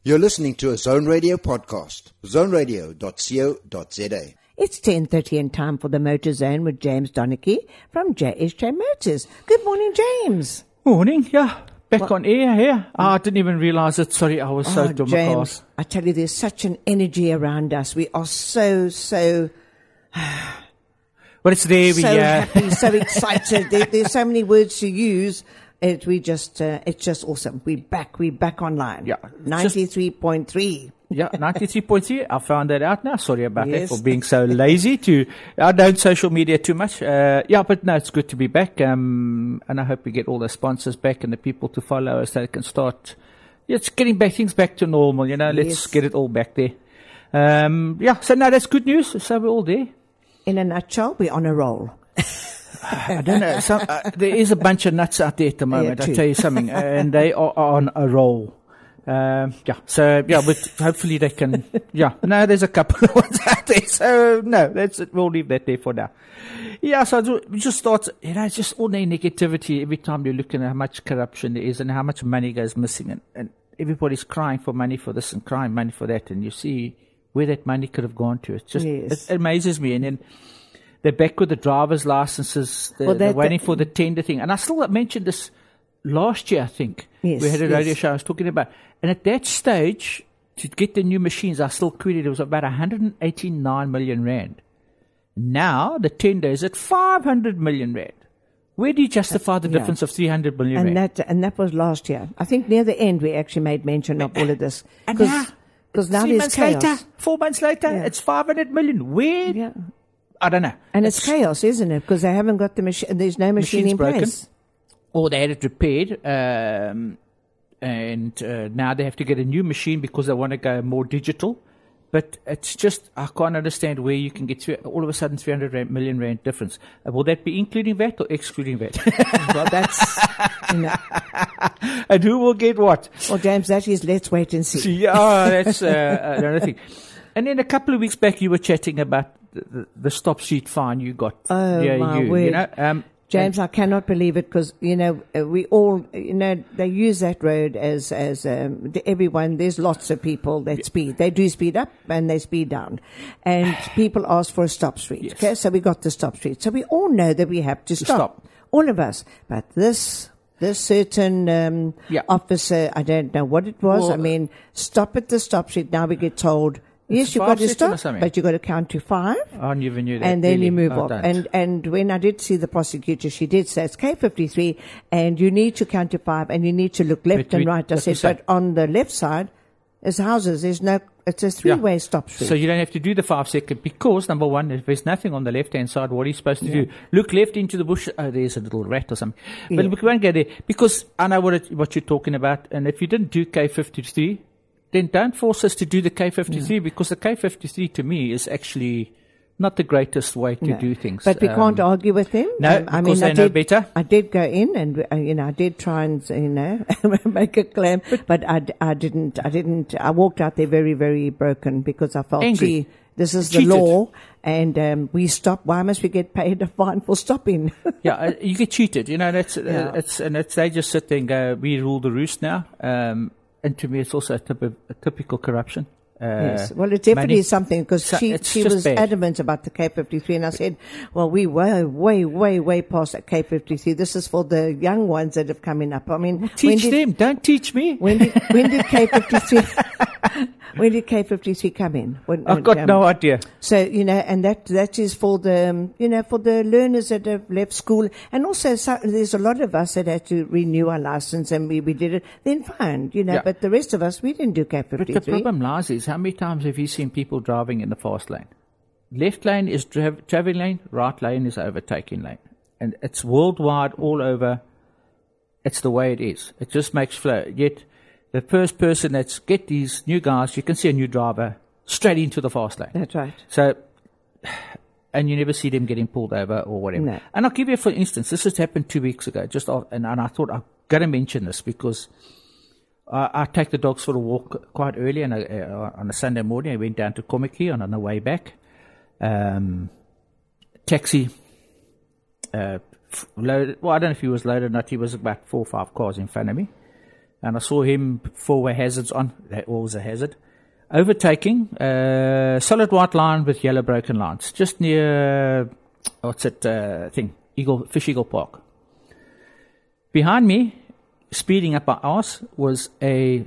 You're listening to a Zone Radio podcast. zoneradio.co.za. It's 10:30 and time for the Motor Zone with James Donachie from JSJ Motors. Good morning, James. Morning, yeah. Back on air here. I didn't even realize it. Sorry, I was so dumb. James, I tell you, there's such an energy around us. We are so But it's there. happy, so excited. There's so many words to use. It's just awesome. We're back online. Yeah. 93.3. Yeah, 93.3. I found that out now. Sorry about that for being so lazy I don't social media too much. But no, it's good to be back. And I hope we get all the sponsors back and the people to follow us so they can start, it's getting things back to normal, let's get it all back there. So now that's good news. So we're all there. In a nutshell, we're on a roll. I don't know. There is a bunch of nuts out there at the moment. I'll tell you something. And they are on a roll. But hopefully they can, no, there's a couple of ones out there. So, no, that's it. We'll leave that there for now. Yeah, so we just thought, it's just all the negativity every time you're looking at how much corruption there is and how much money goes missing. And everybody's crying for money for this and crying money for that. And you see where that money could have gone to. It's just, it amazes me. And then they're back with the driver's licenses. They're waiting for the tender thing. And I still mentioned this last year, I think. Yes, we had a radio show I was talking about. And at that stage, to get the new machines, I still queried it was about 189 million rand. Now, the tender is at 500 million rand. Where do you justify the difference of 300 million rand? And that was last year. I think near the end we actually made mention of all of this. Because now there's chaos. 4 months later, it's 500 million. Where? Yeah. I don't know. And it's chaos, isn't it? Because they haven't got the machine. There's no machine in place. Or they had it repaired. And now they have to get a new machine because they want to go more digital. But it's just, I can't understand where you can get all of a sudden 300 million rand difference. Will that be including VAT or excluding VAT? Well, that's, And who will get what? Well, James, that is, let's wait and see. Yeah, that's another thing. And then a couple of weeks back, you were chatting about the stop street fine you got. Oh, my word. James, I cannot believe it because, we all, they use that road as everyone, there's lots of people that speed. They do speed up and they speed down. And people ask for a stop street. Yes. Okay, so we got the stop street. So we all know that we have to stop. All of us. But this certain officer, I don't know what it was. Well, stop at the stop street. Now we get told, yes, you've got to stop, but you've got to count to 5. I never knew that. And then you move off. And when I did see the prosecutor, she did say it's K53 and you need to count to 5 and you need to look left and right. I said, but on the left side is houses. It's a 3-way stop street. So you don't have to do the 5 second because, number one, if there's nothing on the left-hand side, what are you supposed to do? Look left into the bush. Oh, there's a little rat or something. But we won't go there because I know what you're talking about. And if you didn't do K53, then don't force us to do the K53 because the K53 to me is actually not the greatest way to do things. But we can't argue with them. No, because they know better. I did go in and, I did try and, make a claim, but I didn't. I walked out there very, very broken because I felt, angry. This is the law and, we stop. Why must we get paid a fine for stopping? You get cheated. They just sit there and go, we rule the roost now. And to me, it's also a typical corruption. Yes. Well, it definitely is something because she was adamant about the K53 and I said, well, we were way past that K53. This is for the young ones that have coming up. Teach them. Don't teach me. When did K53, when did K53 come in? I've got no idea. So, and that is for the, for the learners that have left school. And also, there's a lot of us that had to renew our license and we did it. Then fine, but the rest of us, we didn't do K53. But the problem lies is, how many times have you seen people driving in the fast lane? Left lane is traveling lane, right lane is overtaking lane. And it's worldwide, all over. It's the way it is. It just makes flow. Yet, the first person get these new guys, you can see a new driver straight into the fast lane. That's right. So, and you never see them getting pulled over or whatever. No. And I'll give you, for instance, this has happened 2 weeks ago, and I thought I've got to mention this because I take the dogs for a walk quite early on a Sunday morning. I went down to Komiki on the way back. Taxi, loaded. Well, I don't know if he was loaded or not. He was about 4 or 5 cars in front of me. and I saw him four-way hazards on. That was a hazard. Overtaking, solid white line with yellow broken lines, just near, Fish Eagle Park. Behind me, speeding up my arse, was a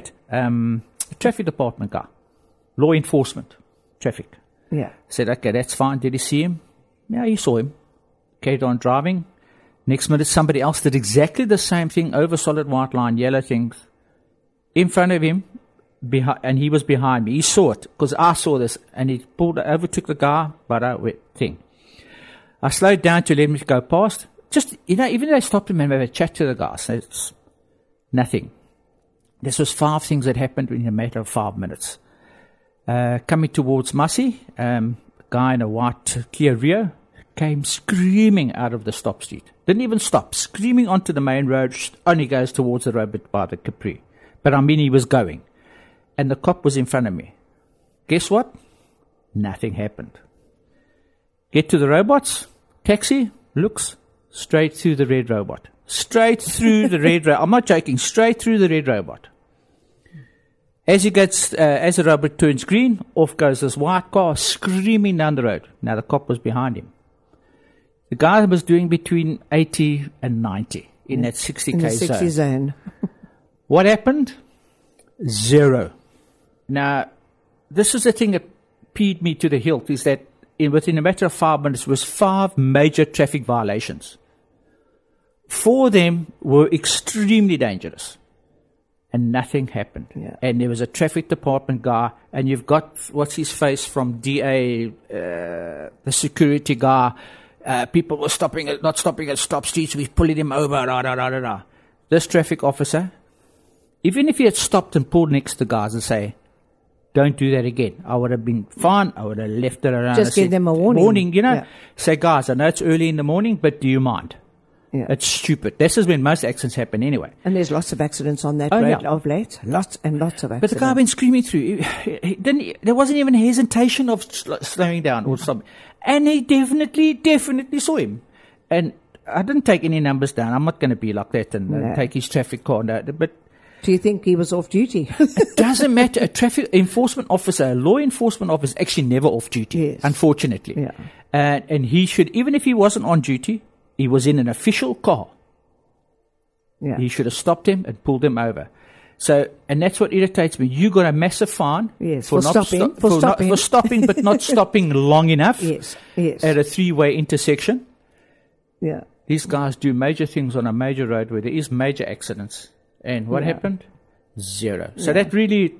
traffic department guy. Law enforcement, traffic. Yeah. Said, okay, that's fine. Did he see him? Yeah, he saw him. Carried on driving. Next minute, somebody else did exactly the same thing over solid white line, yellow things, in front of him, and he was behind me. He saw it, because I saw this, and he overtook the guy, thing. I slowed down to let him go past. Just, even though I stopped him and had a chat to the guy, so it's nothing. This was 5 things that happened in a matter of 5 minutes. Coming towards Massey, guy in a white Kia Rio came screaming out of the stop street. Didn't even stop, screaming onto the main road, only goes towards the road by the Capri. But I mean, he was going. And the cop was in front of me. Guess what? Nothing happened. Get to the robots, taxi, looks straight through the red robot. Straight through the red robot. I'm not joking, straight through the red robot. As the robot turns green, off goes this white car screaming down the road. Now the cop was behind him. The guy was doing between 80 and 90 in that 60 km zone. 60 zone. What happened? 0. Now, this is the thing that peed me to the hilt, is that within a matter of 5 minutes was 5 major traffic violations. 4 of them were extremely dangerous. And nothing happened. Yeah. And there was a traffic department guy, and you've got, what's his face from DA, the security guy. People were not stopping at stop streets, we're pulling him over, This traffic officer, even if he had stopped and pulled next to guys and say, don't do that again, I would have been fine, I would have left it around. Just give them a warning. Yeah. Say, guys, I know it's early in the morning, but do you mind? Yeah. It's stupid. This is when most accidents happen anyway. And there's lots of accidents on that road of late. Lots and lots of accidents. But the guy went screaming through. There wasn't even a hesitation of slowing down or something. And he definitely saw him. And I didn't take any numbers down. I'm not going to be like that and take his traffic car down. But do you think he was off duty? It doesn't matter. A traffic enforcement officer, a law enforcement officer, is actually never off duty, yes. Unfortunately. Yeah. And he should, even if he wasn't on duty, he was in an official car. Yeah. He should have stopped him and pulled him over. So, and that's what irritates me. You got a massive fine for stopping, for stopping, but not stopping long enough. Yes. At a 3-way intersection. Yeah. These guys do major things on a major road where there is major accidents. And what happened? 0. So that really,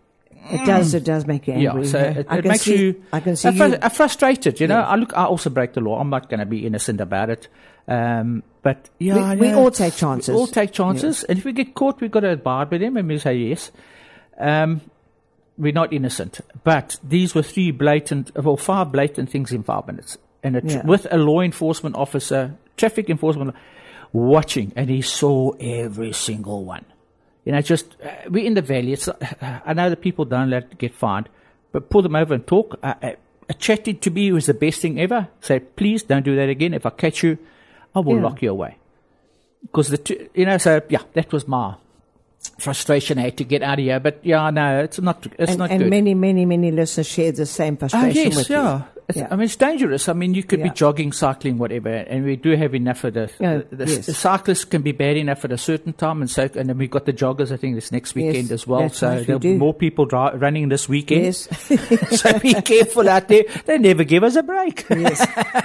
it does make you angry. Yeah, so it makes you frustrated, you know. Yes. I also break the law. I'm not going to be innocent about it. But yeah, we all take chances. We all take chances. Yes. And if we get caught, we've got to abide with them and we say yes. We're not innocent. But these were 5 blatant things in 5 minutes. And with a law enforcement officer, traffic enforcement, watching, and he saw every single one. You know, we're in the valley. I know that people don't let it get fined, but pull them over and talk. A chatting to me was the best thing ever. Say, please don't do that again. If I catch you, I will lock you away. Because that was my frustration. I had to get out of here. But it's not good. And many listeners shared the same frustration with you. I mean, it's dangerous. I mean, you could be jogging, cycling, whatever, and we do have enough of the cyclists can be bad enough at a certain time, and then we've got the joggers, I think, this next weekend as well. So there'll be more people running this weekend. Yes. So be careful out there. They never give us a break. Yes.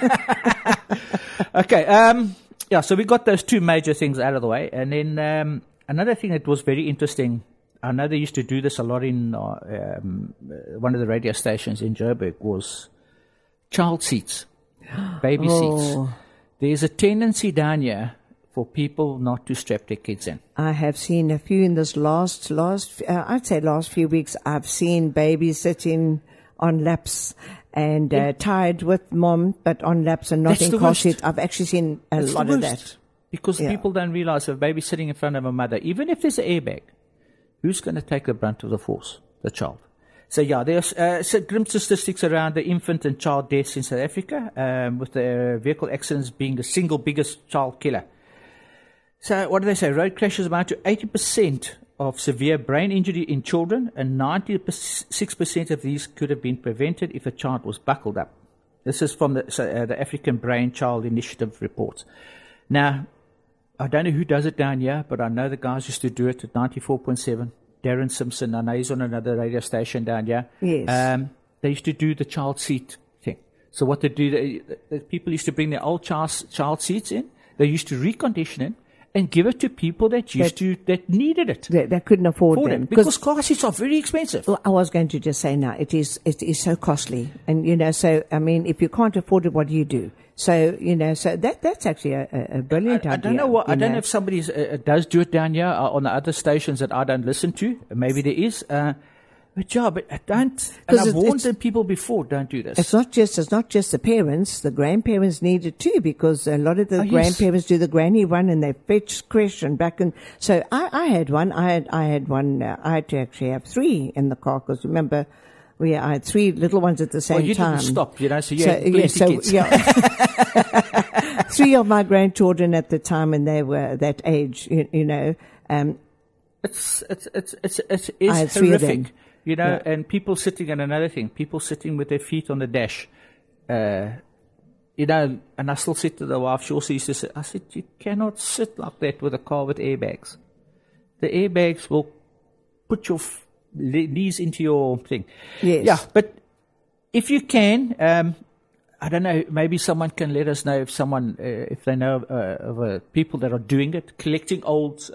Okay. So we got those 2 major things out of the way. And then another thing that was very interesting, I know they used to do this a lot in one of the radio stations in Joburg, was child seats, baby seats. There's a tendency down here for people not to strap their kids in. I have seen a few in this last few weeks. I've seen babies sitting on laps and tied with mom, but on laps and not in car seats. I've actually seen a lot of that. Because people don't realize if a baby's sitting in front of a mother, even if there's an airbag, who's going to take the brunt of the force? The child. So there's grim statistics around the infant and child deaths in South Africa, with the vehicle accidents being the single biggest child killer. So what do they say? Road crashes amount to 80% of severe brain injury in children, and 96% of these could have been prevented if a child was buckled up. This is from the African Brain Child Initiative report. Now, I don't know who does it down here, but I know the guys used to do it at 94.7. Darren Simpson, I know he's on another radio station down here. Yes. They used to do the child seat thing. So what they do, the people used to bring their old child seats in. They used to recondition it and give it to people that needed it. That couldn't afford them. Because car seats are very expensive. Well, I was going to just say now, it is so costly. And, so, I mean, if you can't afford it, what do you do? So, so that's actually a brilliant idea. I don't know I don't know if somebody does do it down here on the other stations that I don't listen to. Maybe there is. But I don't. And I've warned the people before, don't do this. It's not just the parents. The grandparents need it too, because a lot of the grandparents do the granny run and they fetch, crash and back. And so I had one. I had one. I had to actually have 3 in the car, because remember, I had 3 little ones at the same time. Well, you didn't stop, so you had plenty kids. Yeah. 3 of my grandchildren at the time, and they were that age. It's horrific. And people sitting, and another thing, people sitting with their feet on the dash. And I still said to the wife, she also used to say, I said, you cannot sit like that with a car with airbags. The airbags will put your knees into your thing. Yes. Yeah, but if you can, I don't know, maybe someone can let us know if they know of people that are doing it, collecting old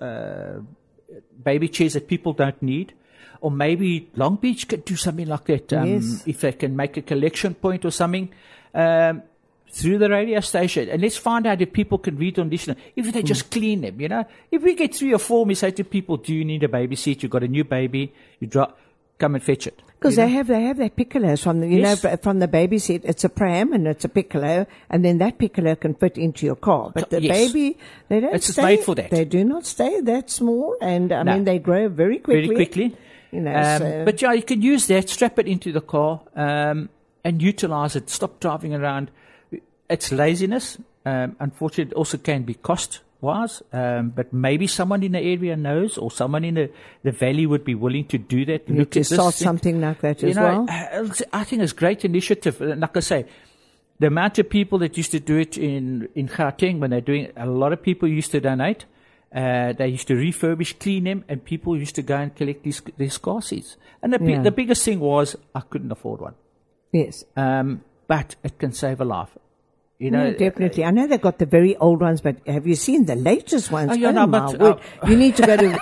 baby chairs that people don't need. Or maybe Long Beach could do something like that. If they can make a collection point or something through the radio station. And let's find out if people can recondition it. If they just clean them, If we get 3 or 4, we say to people, do you need a baby seat? You've got a new baby. Come and fetch it. Because they have their piccolos from from the baby seat. It's a pram and it's a piccolo, and then that piccolo can fit into your car. But the baby, they don't It's made for that. They do not stay that small, and I mean, they grow very quickly. Very quickly. But you can use that, strap it into the car, and utilize it. Stop driving around. It's laziness. Unfortunately, it also can be cost-wise. But maybe someone in the area knows, or someone in the valley would be willing to do that. Look to start something like that as well. I think it's a great initiative. Like I say, the amount of people that used to do it in Gauteng, when they're doing it, a lot of people used to donate. They used to refurbish, clean them, and people used to go and collect these car seats. And the biggest thing was, I couldn't afford one. Yes. But it can save a life. Definitely. I know they've got the very old ones, but have you seen the latest ones? You need to go to.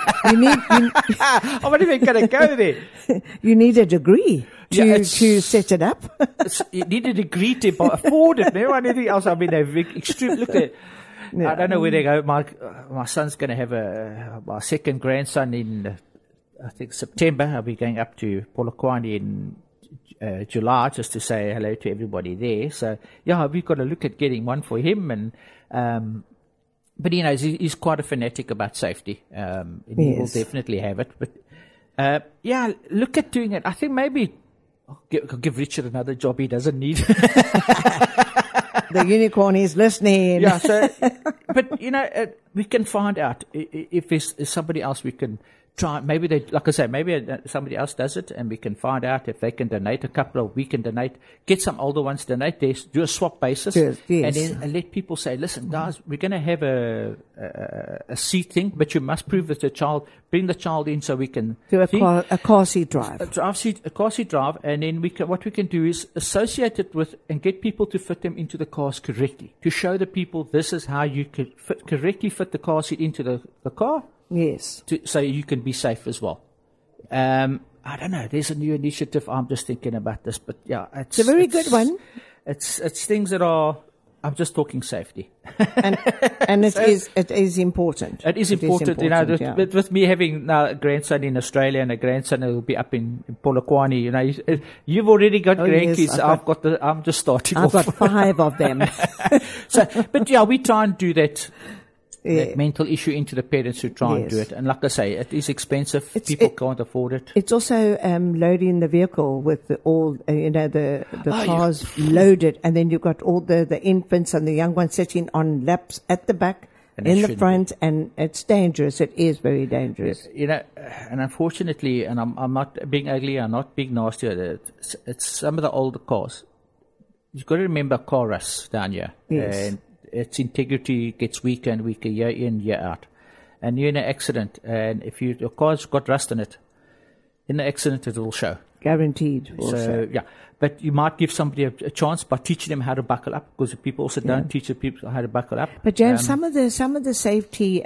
I'm not even going to go there. You need a degree to set it up. You need a degree to afford it. No anything else. I mean, they're extreme. Look at. I don't know where they go. My son's going to have my second grandson in, I think, September. I'll be going up to Polokwane in July just to say hello to everybody there. So, we've got to look at getting one for him. And but, he's quite a fanatic about safety. And he will definitely have it. But, look at doing it. I think maybe I'll give Richard another job he doesn't need. The unicorn is listening. Yeah, but we can find out if there's somebody else we can try. Maybe somebody else does it, and we can find out if they can donate a couple, or we can donate. Get some older ones donate. Do a swap basis, and let people say, "Listen, guys, we're going to have a seat thing, but you must prove that bring the child in so we can do a car seat drive, a car seat drive, and then what we can do is associate it with and get people to fit them into the cars correctly, to show the people this is how you could correctly fit the car seat into the car." Yes. So you can be safe as well. I don't know. There's a new initiative. I'm just thinking about this, but it's a very good one. It's things that are. I'm just talking safety, and it is important. It is important, with me having now a grandson in Australia and a grandson who will be up in Polokwane. You've already got grandkids. Yes, I'm just starting. I've got 5 of them. But we try and do that. That mental issue into the parents who try and do it. And like I say, it is expensive. People can't afford it. It's also loading the vehicle with all the cars loaded, and then you've got all the infants and the young ones sitting on laps at the back. in the front, and it's dangerous. It is very dangerous. You know, and unfortunately, and I'm not being ugly, I'm not being nasty. It's some of the older cars. You've got to remember car rusts down here. Yes. And its integrity gets weaker and weaker year in, year out. And you're in an accident, and if your car's got rust in it, in the accident it will show. Guaranteed. So, yeah. But you might give somebody a chance by teaching them how to buckle up, because people also don't teach the people how to buckle up. But James, some of the safety,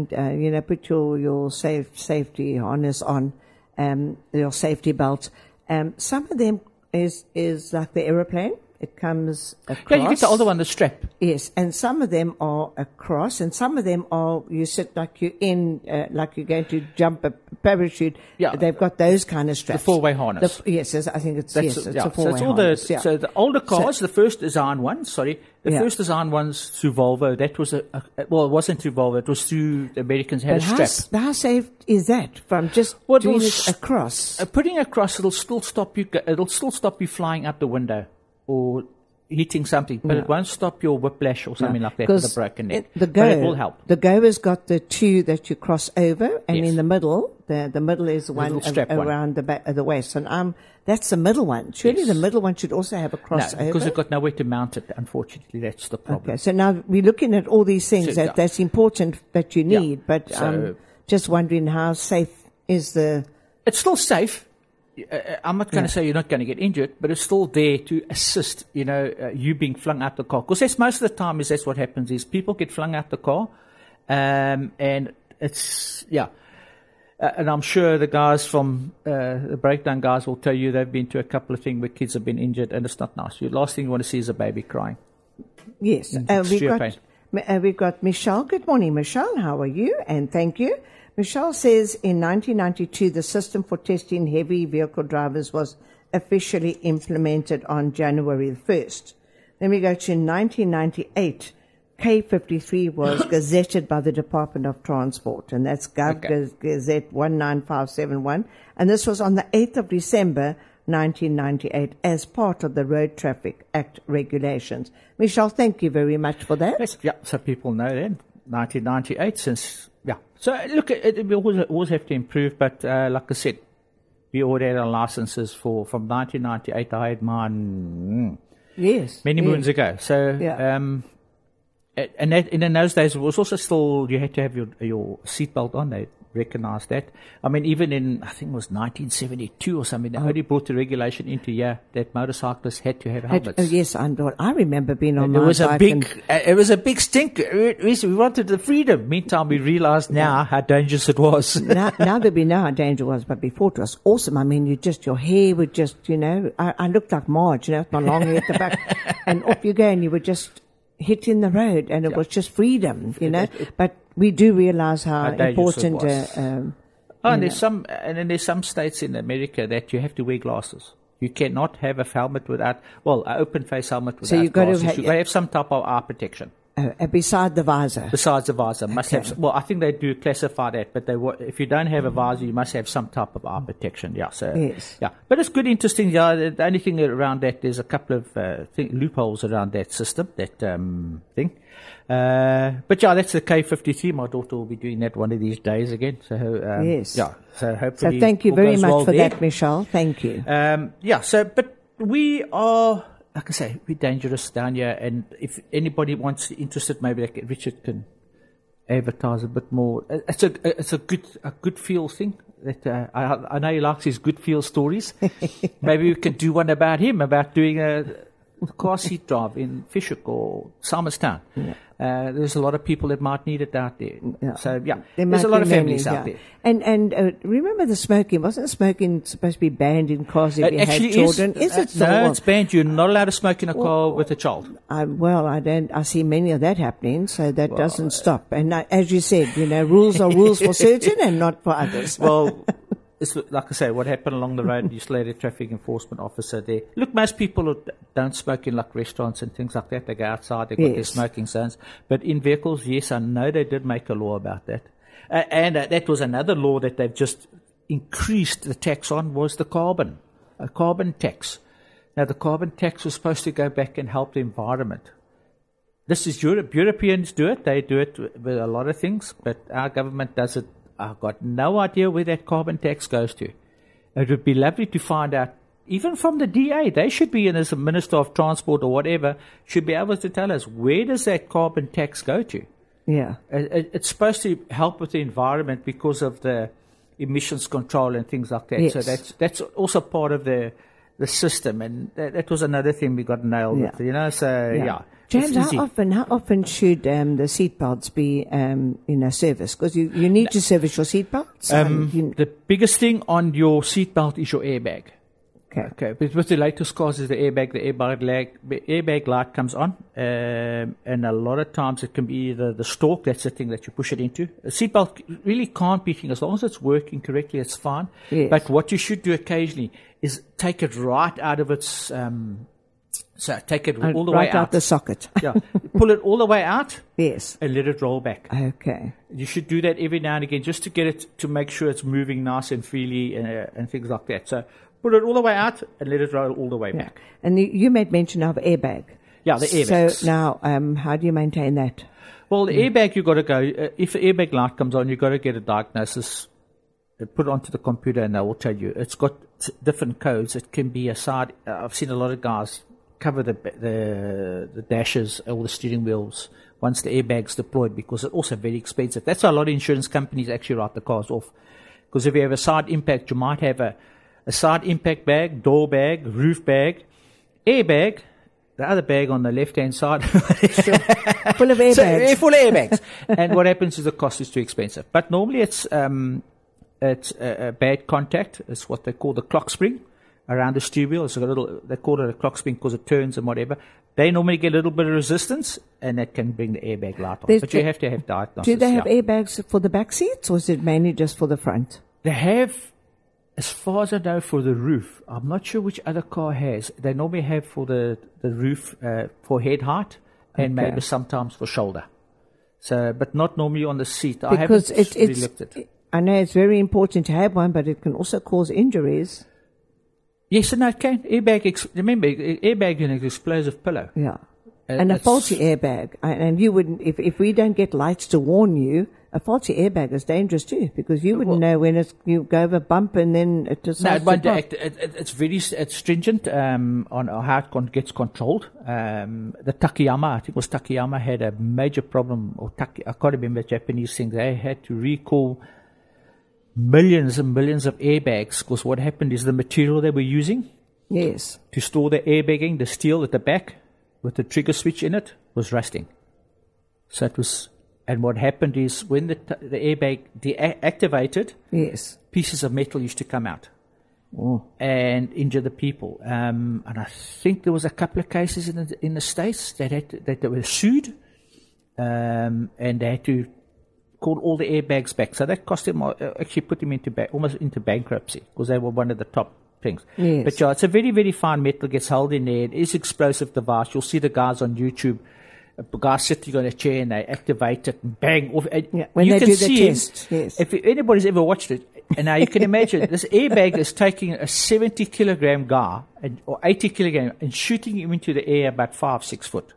put your safety harness on, your safety belt. Some of them is like the aeroplane. It comes across. Yeah, you get the older one, the strap. Yes, and some of them are across, and some of them are, you sit like you're in, like you're going to jump a parachute. Yeah. They've got those kind of straps. The four-way harness. Yes, I think it's a four-way so harness. So the older cars, the first design ones, the first design ones through Volvo, that was it wasn't through Volvo, it was through the Americans had a strap. How safe is that from just doing it across? Putting across, it'll still stop you flying out the window or hitting something, but it won't stop your whiplash or something like that with a broken neck. But it will help. The Go has got the two that you cross over, and in the middle, the middle is the one around the back of the waist, and that's the middle one. Surely the middle one should also have a crossover. No, because they've got nowhere to mount it. Unfortunately, that's the problem. Okay, so now we're looking at all these things that's important that you need, but just wondering how safe is the... It's still safe. I'm not going to say you're not going to get injured, but it's still there to assist, you being flung out the car. Because that's most of the time that's what happens is people get flung out the car, and it's, and I'm sure the guys from the breakdown guys will tell you they've been to a couple of things where kids have been injured, and it's not nice. The last thing you want to see is a baby crying. Yes. We've got Michelle. Good morning, Michelle. How are you? And thank you. Michelle says in 1992, the system for testing heavy vehicle drivers was officially implemented on January the 1st. Then we go to 1998. K53 was gazetted by the Department of Transport, and that's Gazette 19571. And this was on the 8th of December, 1998, as part of the Road Traffic Act regulations. Michelle, thank you very much for that. Yes, so people know then, 1998, since... Yeah. So, look, we always have to improve, but like I said, we already had our licenses from 1998. I had mine many moons ago. So, and that, in those days, it was also still, you had to have your seatbelt on. They recognized that. I mean, even in, I think it was 1972 or something, they only brought the regulation into here that motorcyclists had to have helmets. Yes, I remember being on my bike. It was a big stink. We wanted the freedom. Meantime, we realized now how dangerous it was. now that we know how dangerous it was, but before it was awesome. I mean, your hair would just, I looked like Marge, with my long hair at the back, and off you go, and you were just hitting the road, and it was just freedom, but we do realize how important. And there's some states in America that you have to wear glasses. You cannot have a helmet without, an open face helmet without glasses. You've got to have some type of eye protection. Beside the visor. Besides the visor, must have. Well, I think they do classify that, but if you don't have a visor, you must have some type of eye protection. Yeah, so yes. Yeah, but it's good, interesting. Yeah, the only thing around that, there's a couple of loopholes around that system, that thing. But yeah, that's the K53. My daughter will be doing that one of these days again. So yes. Yeah. So hopefully. So thank you very much for that, Michelle. Thank you. But we are. Like I say, we're dangerous down here, and if anybody interested, maybe Richard can advertise a bit more. It's a good feel thing. That I know he likes his good feel stories. Maybe we can do one about him, about doing a car seat drive in Fishhook or Simonstown. Yeah. There's a lot of people that might need it out there. Yeah. So, there's a lot of families out there. And remember the smoking. Wasn't smoking supposed to be banned in cars if you had children? Is it so? No, it's banned. You're not allowed to smoke in a car with a child. I see many of that happening, so that doesn't stop. And as you said, rules are rules for certain and not for others. Well, it's like I say, what happened along the road, you still had a traffic enforcement officer there. Look, most people don't smoke in like restaurants and things like that. They go outside, they've got their smoking zones. But in vehicles, yes, I know they did make a law about that. And that was another law that they've just increased the tax on, was the carbon tax. Now, the carbon tax was supposed to go back and help the environment. This is Europe. Europeans do it. They do it with a lot of things, but our government does it. I've got no idea where that carbon tax goes to. It would be lovely to find out, even from the DA. They should be in as a Minister of Transport or whatever, should be able to tell us, where does that carbon tax go to? Yeah. It's supposed to help with the environment because of the emissions control and things like that. Yes. So that's also part of the system, and that was another thing we got nailed with, so yeah. James, how often should the seatbelts be serviced? Because you need to service your seatbelts. The biggest thing on your seatbelt is your airbag. Okay. But with the latest cars is the airbag light comes on, and a lot of times it can be either the stalk, that's the thing that you push it into. A seatbelt really can't be thing. As long as it's working correctly, it's fine. Yes. But what you should do occasionally is take it right out of its... So take it all the way out. Right out the socket. Yeah. Pull it all the way out. Yes. And let it roll back. Okay. You should do that every now and again just to get it, to make sure it's moving nice and freely and things like that. So pull it all the way out and let it roll all the way back. And you made mention of airbag. Yeah, the airbags. So now, how do you maintain that? Well, the airbag, you've got to go, if the airbag light comes on, you've got to get a diagnosis, put it onto the computer, and they will tell you. It's got different codes. It can be a side, I've seen a lot of guys cover the dashes or the steering wheels once the airbag's deployed, because it's also very expensive. That's why a lot of insurance companies actually write the cars off. Because if you have a side impact, you might have a side impact bag, door bag, roof bag, airbag, the other bag on the left-hand side. Full of airbags. Full of airbags. And what happens is the cost is too expensive. But normally it's a bad contact. It's what they call the clock spring around the steering wheel. It's they call it a clock spring because it turns and whatever. They normally get a little bit of resistance, and that can bring the airbag light on. But you have to have diagnosis. Do they have airbags for the back seats, or is it mainly just for the front? They have, as far as I know, for the roof. I'm not sure which other car has. They normally have for the roof, for head height, and maybe sometimes for shoulder. So, but not normally on the seat. Because I know it's very important to have one, but it can also cause injuries. Yes and no, it can. Remember, airbag is an explosive pillow. Yeah. And a faulty airbag. And you wouldn't, if we don't get lights to warn you, a faulty airbag is dangerous too, because you wouldn't know when you go over a bump and then it just... No, it's very stringent on how it gets controlled. The Takayama, I think it was Takayama, had a major problem, I can't remember the Japanese thing. They had to recall millions and millions of airbags, because what happened is the material they were using to store the airbagging, the steel at the back with the trigger switch in it, was rusting. So it was, and what happened is when the airbag deactivated, pieces of metal used to come out and injure the people. And I think there was a couple of cases in the States that they were sued, and they had to called all the airbags back. So that cost them, actually put them almost into bankruptcy, because they were one of the top things. Yes. But yeah, it's a very, very fine metal, gets held in there. It is explosive device. You'll see the guys on YouTube, guys sitting on a chair and they activate it and bang off. When they do the test. Yes. If anybody's ever watched it, and now you can imagine this airbag is taking a 70 kilogram guy or 80 kilogram and shooting him into the air about 5-6 foot.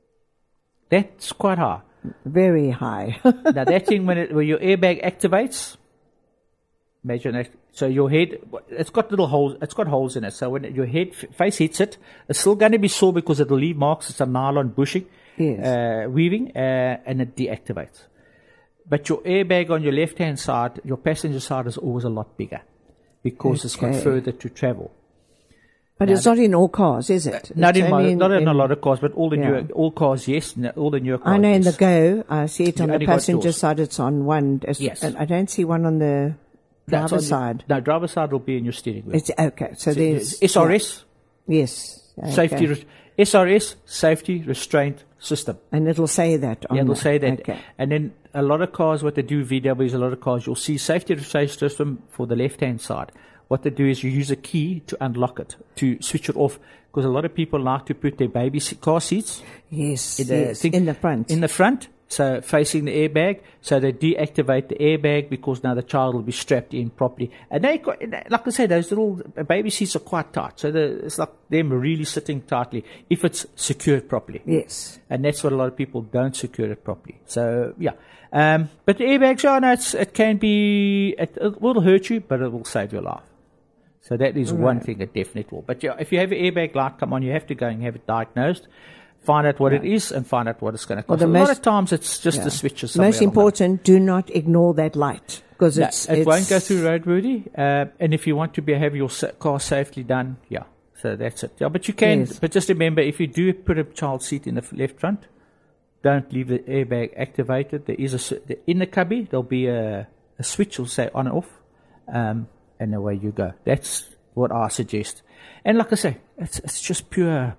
That's quite high. Very high. Now that thing, when your airbag activates, imagine that. So your head, it's got little holes. It's got holes in it. So when your face hits it, it's still going to be sore because it'll leave marks. It's a nylon bushing, weaving, and it deactivates. But your airbag on your left-hand side, your passenger side, is always a lot bigger because it's got further to travel. But now, it's not in all cars, is it? Not in a lot of cars, but all the all cars, yes. All the newer cars. I know in the Go, I see it on the passenger side. It's on one. Yes. And I don't see one on the driver's side. No, driver's side will be in your steering wheel. It's okay. So there's SRS. Yeah. Yes. Okay. SRS, safety restraint system. And it'll say that. It'll say that. Okay. And then a lot of cars, what they do, VWs, a lot of cars, you'll see safety restraint system for the left-hand side. What they do is you use a key to unlock it, to switch it off, because a lot of people like to put their baby car seats in the front. In the front, so facing the airbag, so they deactivate the airbag because now the child will be strapped in properly. And like I say, those little baby seats are quite tight, so it's like them really sitting tightly if it's secured properly. Yes. And that's what a lot of people don't secure it properly. So, yeah. But the airbags, it can be, it will hurt you, but it will save your life. So that is one thing that definitely will. But if you have an airbag light come on, you have to go and have it diagnosed. Find out what it is and find out what it's going to cost. A lot of times it's just the switches. Most important, do not ignore that light because it won't go through roadworthy. And if you want to have your car safely done, so that's it. Yeah, but you can. Yes. But just remember, if you do put a child seat in the left front, don't leave the airbag activated. There is in the cubby. There'll be a switch will say on and off, and away you go. That's what I suggest. And like I say, it's just pure.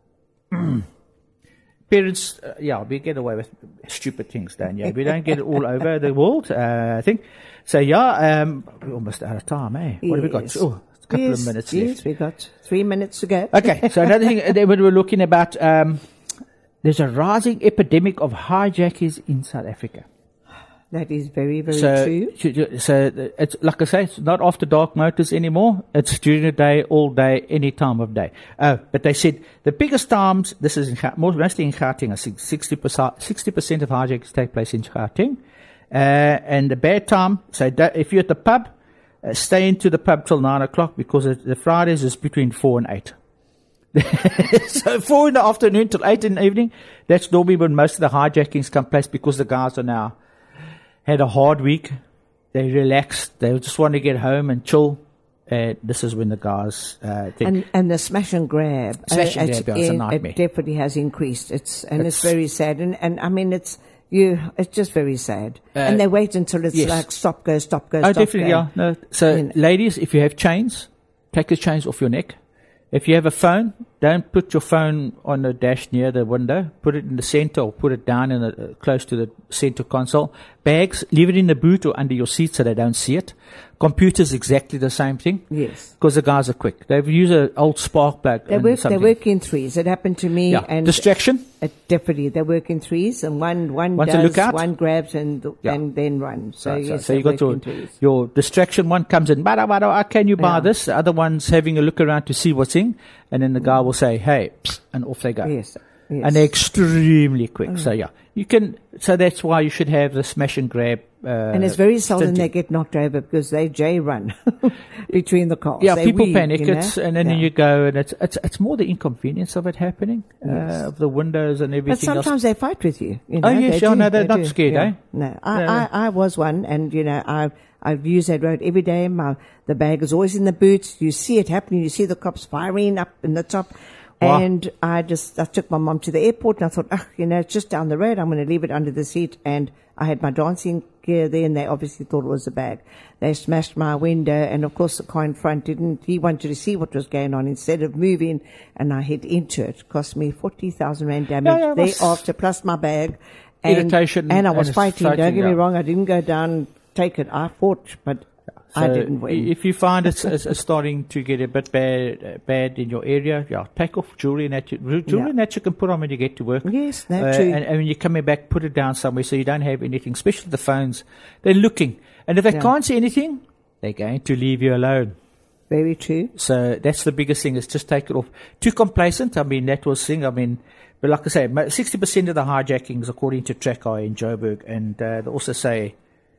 Parents, we get away with stupid things, don't you? We don't get it all over the world, I think. So, we're almost out of time, eh? What have we got? Oh, a couple of minutes left. Yes, we've got 3 minutes to go. Okay, so another thing that we were looking about, there's a rising epidemic of hijackers in South Africa. That is very, very true. So it's like I say, it's not after dark motors anymore. It's during the day, all day, any time of day. But they said the biggest times, this is mostly in Gauteng, I think 60% of hijackings take place in Gauteng. And the bad time, so if you're at the pub, stay into the pub till 9 o'clock because the Fridays is between 4 and 8. So 4 in the afternoon till 8 in the evening, that's normally when most of the hijackings come place because the guys are now had a hard week, they relaxed, they just want to get home and chill. This is when the guys think. And the smash and grab. It's a nightmare. It definitely has increased. It's very sad. And I mean, it's just very sad. And they wait until it's like stop, go, stop, go, stop, definitely, go. No. So, ladies, if you have chains, take the chains off your neck. If you have a phone, don't put your phone on the dash near the window. Put it in the center or put it down close to the center console. Bags, leave it in the boot or under your seat so they don't see it. Computers, exactly the same thing. Yes. Because the guys are quick. They use an old spark plug. They work in threes. It happened to me. Yeah. And distraction? Definitely. They work in threes and one does, one grabs and then runs. So you got your distraction one comes in, can you buy this? The other one's having a look around to see what's in. And then the guy will say, hey, and off they go. Yes. And they're extremely quick. So you can. So that's why you should have the smash and grab. And it's very seldom they get knocked over because they run between the cars. Yeah, people panic. And then you go, and it's more the inconvenience of it happening, of the windows and everything. But sometimes they fight with you. Oh yes, they're not scared, eh? No, I was one, and I've used that road every day. The bag is always in the boot. You see it happening. You see the cops firing up in the top. Wow. And I took my mom to the airport and I thought, it's just down the road. I'm going to leave it under the seat. And I had my dancing gear there and they obviously thought it was a bag. They smashed my window and of course the car in front he wanted to see what was going on instead of moving and I hit into it. It cost me 40,000 Rand damage thereafter plus my bag. Irritation. And I was fighting. Don't get me wrong. I didn't go down, take it. I fought, but so I didn't win. If you find it's starting to get a bit bad in your area, take off jewelry that you can put on when you get to work. Yes, that's true. And when you're coming back, put it down somewhere so you don't have anything, especially the phones. They're looking. And if they can't see anything, they're going to leave you alone. Very true. So that's the biggest thing is just take it off. Too complacent, that was the thing. But like I say, 60% of the hijackings, according to TrackEye in Joburg, and they also say,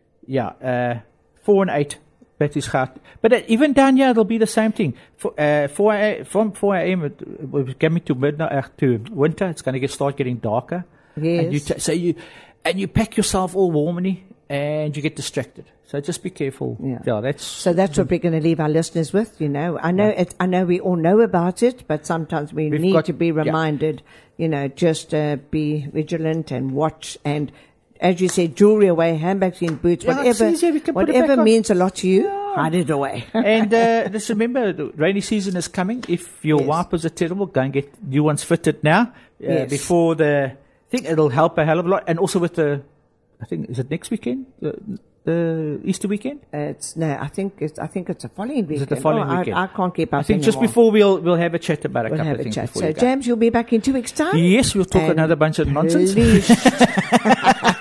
4 and 8. That is hard. But even down here, it'll be the same thing. From 4 a.m., we're coming to midnight, to winter, it's going to start getting darker. Yes. And you pack yourself all warmly and you get distracted. So just be careful. So that's what we're going to leave our listeners with. I know we all know about it, but sometimes we need to be reminded. Just be vigilant and watch and. As you said, jewelry away, handbags in boots, whatever means a lot to you, hide it away. And just remember, the rainy season is coming. If your wipers are terrible, go and get new ones fitted now. Before I think it'll help a hell of a lot. And also with is it next weekend? The Easter weekend? I think it's a following weekend. Is it the following weekend? I can't keep up. I think just before we'll have a chat about a couple of things. So, James, you'll be back in 2 weeks' time? Yes, we'll talk another bunch of nonsense.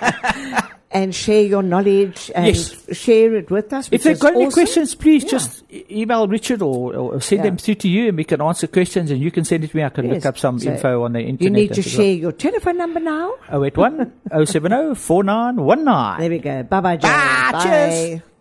and share your knowledge and share it with us. If they've got any questions, please just email Richard or send them through to you, and we can answer questions, and you can send it to me. I can look up some info on the internet. You need to share your telephone number now. 081 070 4919. There we go. Bye-bye, James. Bye. Cheers.